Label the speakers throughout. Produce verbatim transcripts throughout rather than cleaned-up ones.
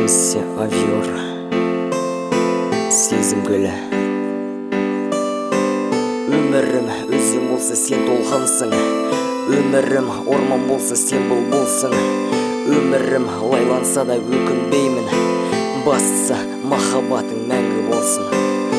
Speaker 1: Эмси Авьор, сезім гүлі. Өмірім өзің болса сен толғансың, өмірім орман болса сен бұлбұлсың. Өмірім лайланса да өкінбеймін, бастысы махаббатың мәңгі болсын.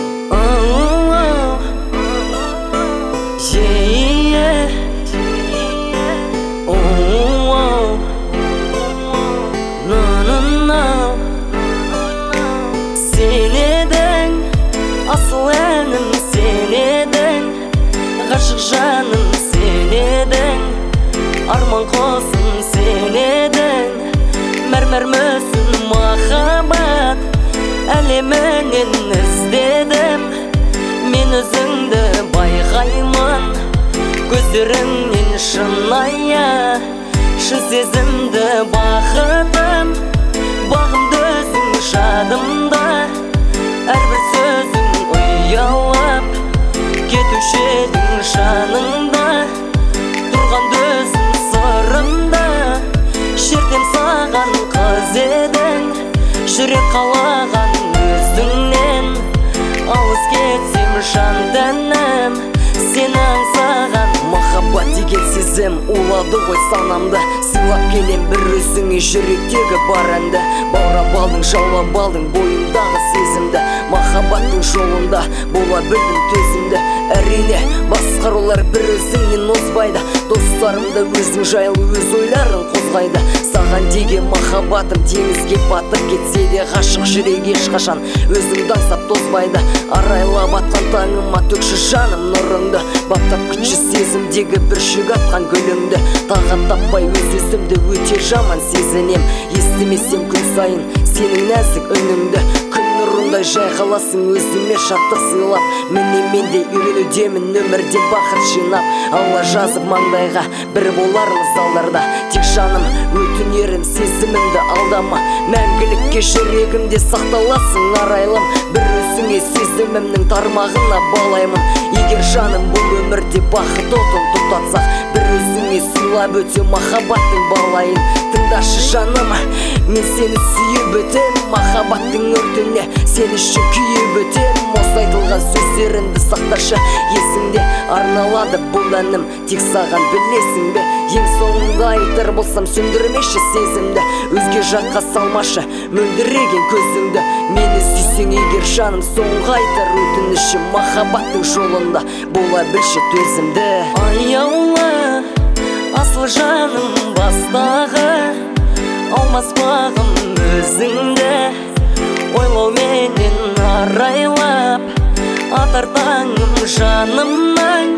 Speaker 2: Asıl әнім сен едің, ғашық жаным сен едің, арман қосым сен едің, мәрмәр мүсін махаббат әлемінен іздедім. Мен өзіңді байқаймын, көздеріңнен шынайы, шын сезімді бақытым, бағымды өзің жадымда, әрбір сөзің ұялап кетуші едің жаныңда, тұрғанды өзің сырымда, жерден саған қыз едің, жүрек қалаған өзіңнен, алыс кетсем жан тәнім сені аңсаған.
Speaker 1: Махаббат деген сезім улады ғой санамды, сыйлап келем бір өзіңе жүректегі бар әнді. Баурап алдың, жаулап алдың бойымдағы сезімді, махаббаттың жолында бола білдім төзімді. Әрине басқарулар бір өзіңнен озбайды, достарымда өзің жайлы өз ойларын қозғайды. Саған деген махаббатым теңізге батып кетсе де, ғашық жүрек ешқашан өзіңді аңсап тозбайды. Арайлап атқан таңыма төкші жаным нұрыңды, баптап күтші сезімдегі бір шүк атқан гүліңді. Тағат таппай өз өзімді өте жаман сезінем, естімесем күн сайын сенің нәзік үніңді. Күн нұрындай жайғаласың өзіме шаттық сыйлап, міне менде үйренудемін өмірден бақыт жинап. Алла жазып маңдайға бір болармыз алдарда, тек жаным өтінерім сезімімді алдама, мәңгілікке жүрегімде сақталасың арайлым. Бір өзіңе сезімімнің тармағына балаймын, егер жаным бұл өмірде бақыт отын тұтатсақ, бір өзіңе сыйлап өте махаббаттың балайын. Тыңдашы жаным, мен сені сүйіп өтем, махаббаттың өртіне сен үшін күйіп өтем. Осы айтылған сөздеріңді сақташы есіңде, арналады бұл әнім тек саған, білесің бе? Ең соңында айтар болсам сөндірмеші сезімді, өзге жаққа салмашы мөлдіреген көзіңді. Мені сүйсең егер жаным соңғы айтар өтінішім, махаббаттың жолында бола білші төзімді.
Speaker 2: Аяулы асыл жаным бастағы, алмас бағым өзіңді, ойлауменен арайлап атар таңым жанымнан.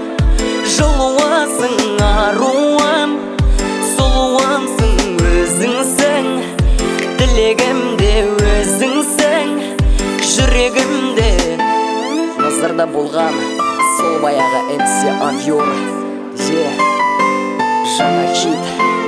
Speaker 2: Жылуасың аруым, сұлуымсың өзіңсің, тілегімде өзіңсің, жүрегімде.
Speaker 1: Назарда болған сол баяғы Эмси Авьор, жаңа хит.